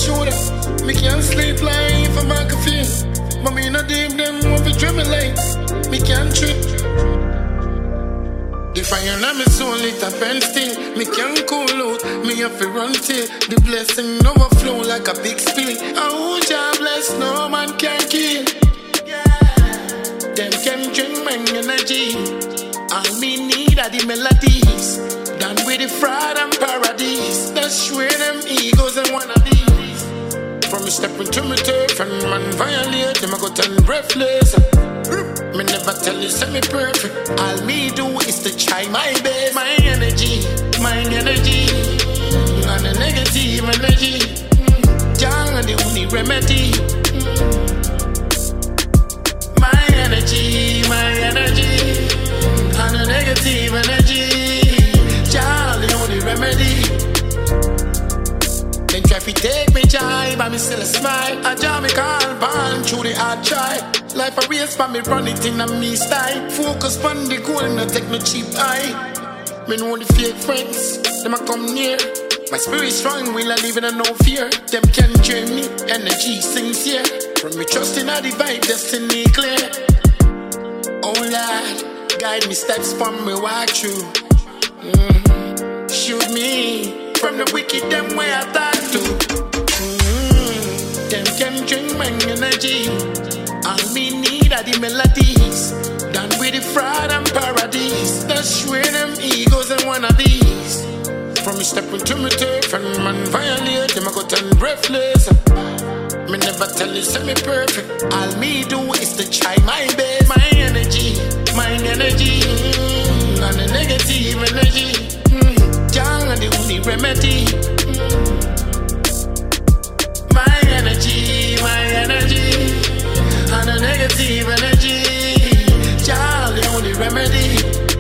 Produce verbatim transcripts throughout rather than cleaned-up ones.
shoulder. Me can't sleep like if I'm back a feel. But me not deep them want to dream me like. Me can't trip. The fire on me soul lit up and still. Me can't cool out. Me have to run till the blessing overflow like a big spill. Oh, God bless, no man can kill. Them can drink my energy. All me need are the melodies. Done with the fraud and paradise. That's where them egos and wannabes. From me step into my turf and man violate them I go turn breathless. Me never tell you say me perfect. All me do is to try my best. My energy, my energy, and the negative energy. John and the only remedy. My energy, my energy, and the negative energy. John the only remedy. Then try to take me joy, but me still a smile. I draw me call, born through the hard try. Life a race, but me run it in a me style. Focus on the goal, and not take no cheap eye. Me know the fake friends, them a come near. My spirit strong, will I live in a no fear. Them can drain me, energy sincere. From me trust in a the vibe, destiny clear. Oh Lord, guide me steps from me walk through. Mm-hmm. Shoot me from the wicked, them way I thought to. Mm-hmm. Them can drink my energy. All me need are the melodies. Done with the fraud and paradise. That's where them egos and wannabes. From me step into my turf and man violate them I go turn breathless. Me never tell you say me perfect. All me do is to try my best. My energy, my energy, mm, and the negative energy. Mm, John and the only remedy. Mm, my energy, my energy, and the negative energy. John the only remedy.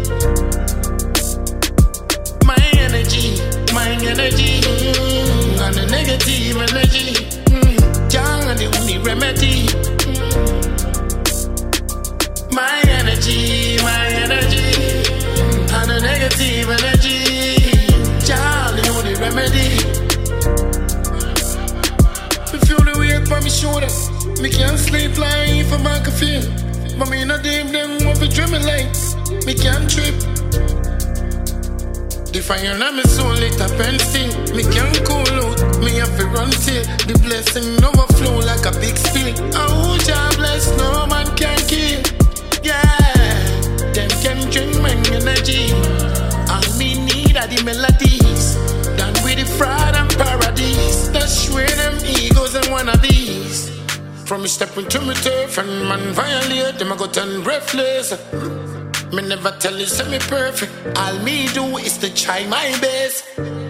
My energy, my energy, mm, and the negative energy. John and the only remedy. My energy, my energy, and the negative energy. John the only remedy. Me feel the weight on my shoulder. Me can't sleep like if I'm back a feel. But me not deep them want to dream me like. Me can't trip. The fire on me soul lit up and still. Me can't cool out. Me have to run till the blessing overflow like a big spill. Oh, God bless, no man can kill. Yeah, them can drink my energy. All me need are the melodies. Done with the fraud and paradise. That's where them egos and wannabes. From me step into my turf and man violate them I go turn breathless. Me never tell you say me perfect. All me do is to try my best.